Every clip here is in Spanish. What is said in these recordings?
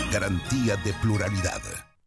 garantía de pluralidad.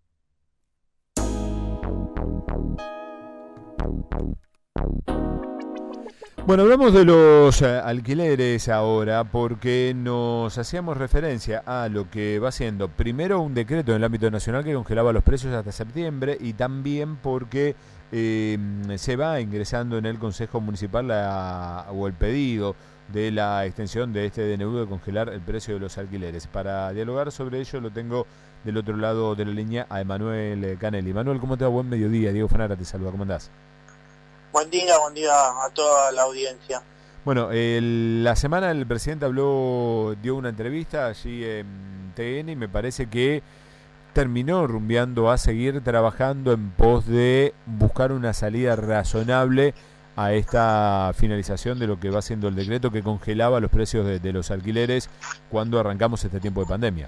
Bueno, hablamos de los alquileres ahora porque nos hacíamos referencia a lo que va siendo primero un decreto en el ámbito nacional que congelaba los precios hasta septiembre y también porque se va ingresando en el Consejo Municipal o el pedido de la extensión de este DNU de congelar el precio de los alquileres. Para dialogar sobre ello lo tengo del otro lado de la línea a Emanuel Canelli. Emanuel, ¿cómo te va? Buen mediodía. Diego Fanara te saluda. ¿Cómo andás? Buen día a toda la audiencia. Bueno, la semana el presidente dio una entrevista allí en TN y me parece que terminó rumbeando a seguir trabajando en pos de buscar una salida razonable a esta finalización de lo que va siendo el decreto que congelaba los precios de los alquileres cuando arrancamos este tiempo de pandemia.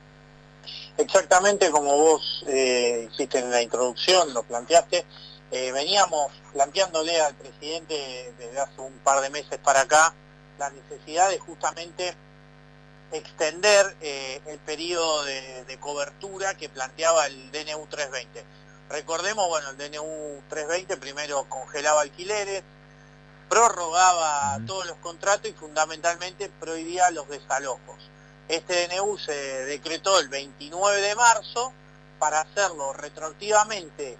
Exactamente como vos hiciste en la introducción, lo planteaste. Veníamos planteándole al presidente desde hace un par de meses para acá la necesidad de justamente extender el periodo de cobertura que planteaba el DNU 320. Recordemos, bueno, el DNU 320 primero congelaba alquileres, prorrogaba todos los contratos y fundamentalmente prohibía los desalojos. Este DNU se decretó el 29 de marzo para hacerlo retroactivamente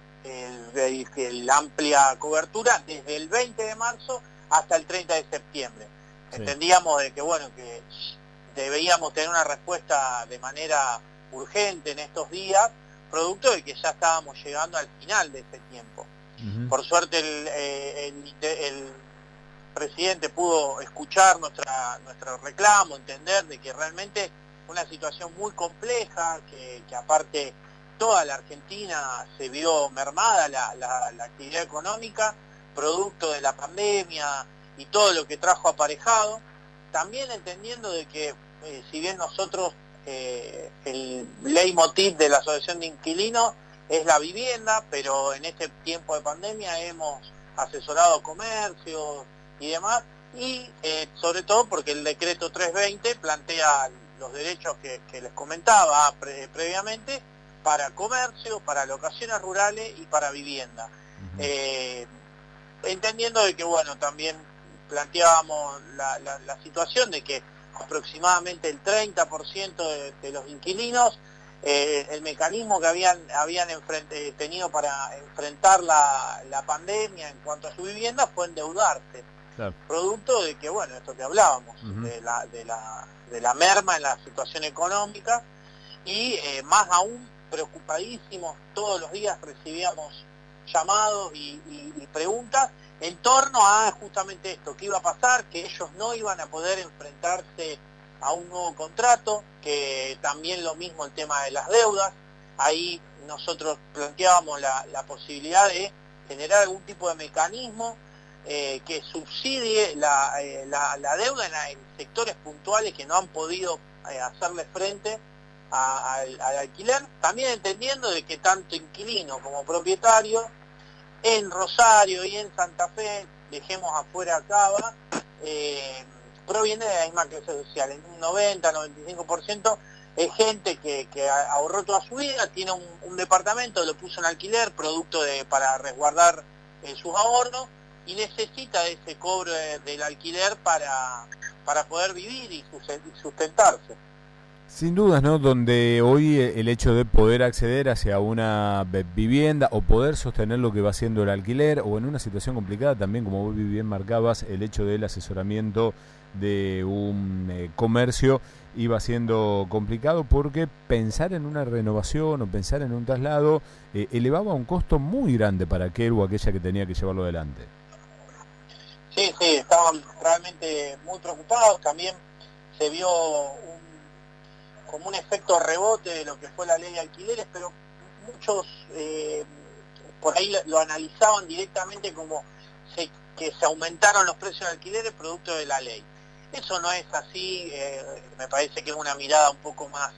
el amplia cobertura desde el 20 de marzo hasta el 30 de septiembre. Sí. Entendíamos de que debíamos tener una respuesta de manera urgente en estos días, producto de que ya estábamos llegando al final de ese tiempo. Por suerte el presidente pudo escuchar nuestro reclamo, entender de que realmente una situación muy compleja, que aparte toda la Argentina se vio mermada la actividad económica, producto de la pandemia y todo lo que trajo aparejado, también entendiendo de que si bien nosotros, el leitmotiv de la Asociación de Inquilinos es la vivienda, pero en este tiempo de pandemia hemos asesorado a comercios y demás, y sobre todo porque el decreto 320 plantea los derechos que les comentaba previamente, para comercio, para locaciones rurales y para vivienda. Entendiendo de que, bueno, también planteábamos la situación de que aproximadamente el 30% de los inquilinos, el mecanismo que habían tenido para enfrentar la pandemia en cuanto a su vivienda fue endeudarse. Claro. Producto de que, bueno, esto que hablábamos, de la merma en la situación económica y más aún preocupadísimos, todos los días recibíamos llamados y preguntas en torno a justamente esto, qué iba a pasar, que ellos no iban a poder enfrentarse a un nuevo contrato, que también lo mismo el tema de las deudas. Ahí nosotros planteábamos la posibilidad de generar algún tipo de mecanismo que subsidie la deuda en sectores puntuales que no han podido hacerle frente al alquiler, también entendiendo de que tanto inquilino como propietario en Rosario y en Santa Fe, dejemos afuera Cava, proviene de la misma clase social. En un 90-95% es gente que ahorró toda su vida, tiene un departamento, lo puso en alquiler, producto para resguardar sus ahorros, y necesita de ese cobro del alquiler para poder vivir y sustentarse. Sin dudas, ¿no? Donde hoy el hecho de poder acceder hacia una vivienda o poder sostener lo que va siendo el alquiler, o en una situación complicada también, como vos bien marcabas, el hecho del asesoramiento de un comercio iba siendo complicado porque pensar en una renovación o pensar en un traslado elevaba un costo muy grande para aquel o aquella que tenía que llevarlo adelante. Sí, estaban realmente muy preocupados. También se vio como un efecto rebote de lo que fue la ley de alquileres, pero muchos por ahí lo analizaban directamente como que se aumentaron los precios de alquileres producto de la ley. Eso no es así, me parece que es una mirada un poco más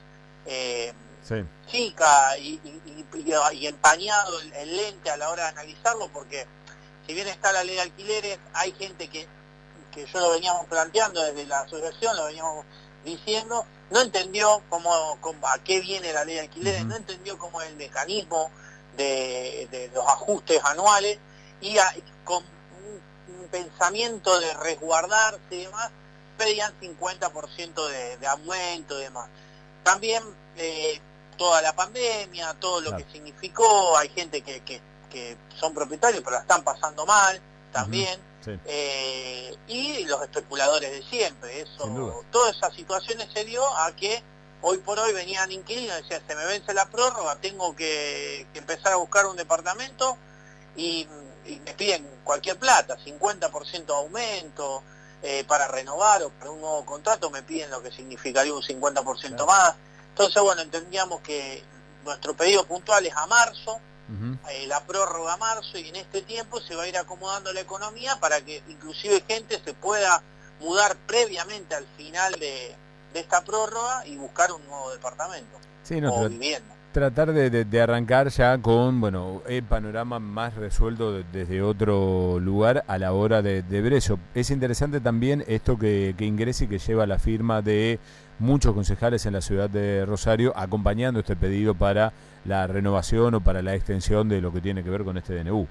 chica y empañado el lente a la hora de analizarlo, porque si bien está la ley de alquileres, hay gente que yo lo veníamos planteando desde la asociación, lo veníamos diciendo, no entendió a qué viene la ley de alquileres, no entendió cómo es el mecanismo de los ajustes anuales, y con un pensamiento de resguardarse y demás, pedían 50% de aumento y demás. También toda la pandemia, todo lo que significó, hay gente que son propietarios pero la están pasando mal también, y los especuladores de siempre. Todas esas situaciones se dio a que hoy por hoy venían inquilinos y decían, se me vence la prórroga, tengo que empezar a buscar un departamento, y me piden cualquier plata, 50% de aumento, para renovar o para un nuevo contrato me piden lo que significaría un 50% más. Entonces, bueno, entendíamos que nuestro pedido puntual es a marzo, la prórroga a marzo, y en este tiempo se va a ir acomodando la economía para que inclusive gente se pueda mudar previamente al final de esta prórroga y buscar un nuevo departamento o vivienda. Tratar de arrancar ya con, bueno, el panorama más resuelto desde otro lugar a la hora de ver eso. Es interesante también esto que ingresa y que lleva la firma de muchos concejales en la ciudad de Rosario acompañando este pedido para la renovación o para la extensión de lo que tiene que ver con este DNU.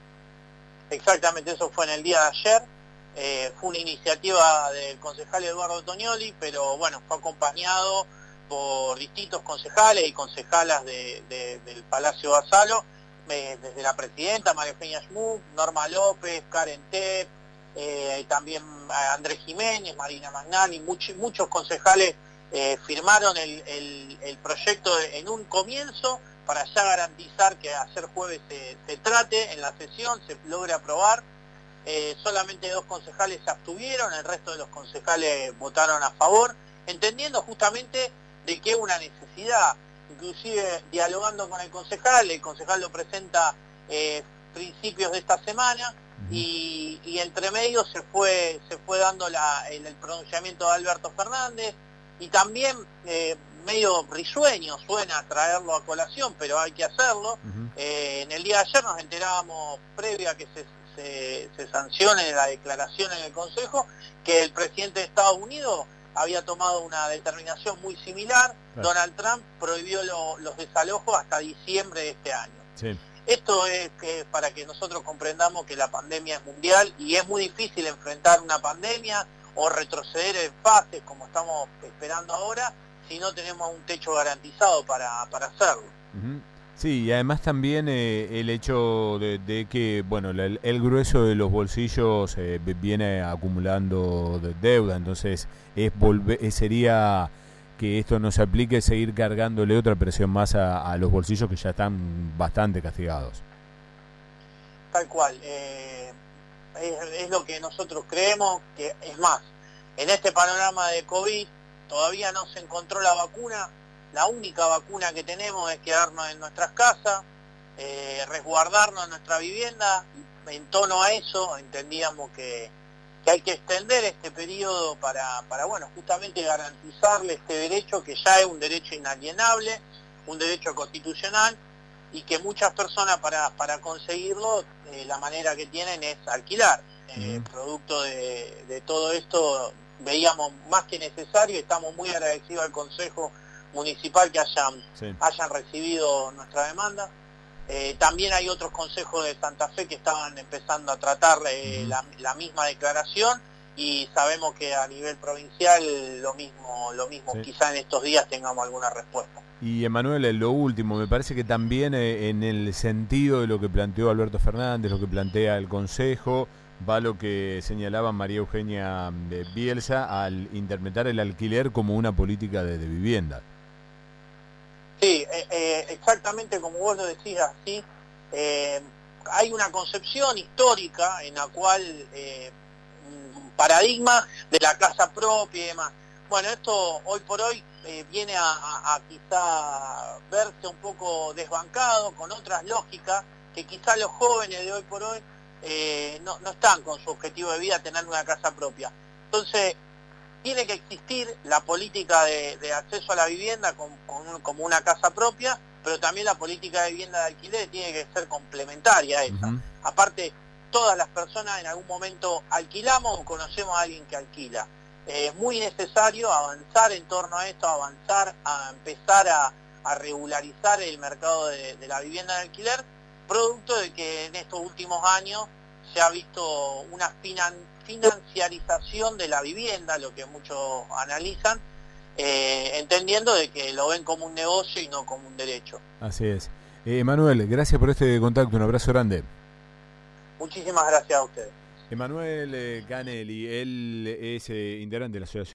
Exactamente, eso fue en el día de ayer. Fue una iniciativa del concejal Eduardo Tognoli, pero bueno, fue acompañado por distintos concejales y concejalas del Palacio Basalo, desde la presidenta María Eugenia Schmuck, Norma López, Karen Tepp, también Andrés Jiménez, Marina Magnani, muchos concejales firmaron el proyecto en un comienzo para ya garantizar que ayer jueves se trate en la sesión, se logre aprobar. Solamente 2 concejales se abstuvieron, el resto de los concejales votaron a favor, entendiendo justamente de que es una necesidad, inclusive dialogando con el concejal lo presenta principios de esta semana, y entre medio se fue dando el pronunciamiento de Alberto Fernández, y también medio risueño suena traerlo a colación, pero hay que hacerlo. En el día de ayer nos enterábamos, previo a que se sancione la declaración en el Consejo, que el presidente de Estados Unidos había tomado una determinación muy similar. Donald Trump prohibió los desalojos hasta diciembre de este año. Esto es para que nosotros comprendamos que la pandemia es mundial y es muy difícil enfrentar una pandemia o retroceder en fases como estamos esperando ahora si no tenemos un techo garantizado para hacerlo. Sí, y además también el hecho de que, bueno, el grueso de los bolsillos viene acumulando deuda, entonces sería que esto no se aplique, seguir cargándole otra presión más a los bolsillos que ya están bastante castigados. Tal cual, es lo que nosotros creemos, que es más, en este panorama de COVID todavía no se encontró la vacuna. La única vacuna que tenemos es quedarnos en nuestras casas, resguardarnos en nuestra vivienda. En tono a eso entendíamos que hay que extender este periodo para bueno, justamente garantizarle este derecho, que ya es un derecho inalienable, un derecho constitucional, y que muchas personas para conseguirlo, la manera que tienen es alquilar. Producto de todo esto veíamos más que necesario, y estamos muy agradecidos al Consejo Municipal que hayan recibido nuestra demanda. También hay otros consejos de Santa Fe que estaban empezando a tratar la misma declaración, y sabemos que a nivel provincial lo mismo. Quizá en estos días tengamos alguna respuesta. Y Emanuel, lo último, me parece que también en el sentido de lo que planteó Alberto Fernández, lo que plantea el Consejo, va lo que señalaba María Eugenia Bielsa al interpretar el alquiler como una política de vivienda. Sí, exactamente como vos lo decís así. Hay una concepción histórica en la cual un paradigma de la casa propia y demás. Bueno, esto hoy por hoy viene a quizá verse un poco desbancado con otras lógicas que quizá los jóvenes de hoy por hoy no están con su objetivo de vida, tener una casa propia. Entonces, tiene que existir la política de acceso a la vivienda como una casa propia, pero también la política de vivienda de alquiler tiene que ser complementaria a esa. Aparte, todas las personas en algún momento alquilamos o conocemos a alguien que alquila. Es muy necesario avanzar en torno a esto, avanzar a empezar a regularizar el mercado de la vivienda de alquiler, producto de que en estos últimos años se ha visto una financiarización de la vivienda, lo que muchos analizan, entendiendo de que lo ven como un negocio y no como un derecho. Así es. Emanuel, gracias por este contacto, un abrazo grande. Muchísimas gracias a ustedes. Emanuel Canelli, él es integrante de la Asociación